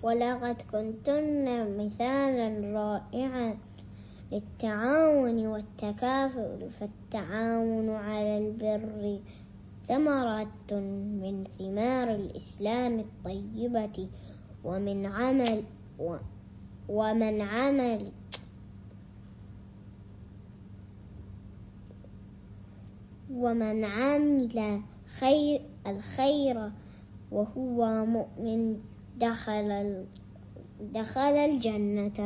ولقد كنتن مثالا رائعا للتعاون والتكافؤ، فالتعاون على البر ثمرة من ثمار الإسلام الطيبة، ومن عمل الخير وهو مؤمن دخل الجنة.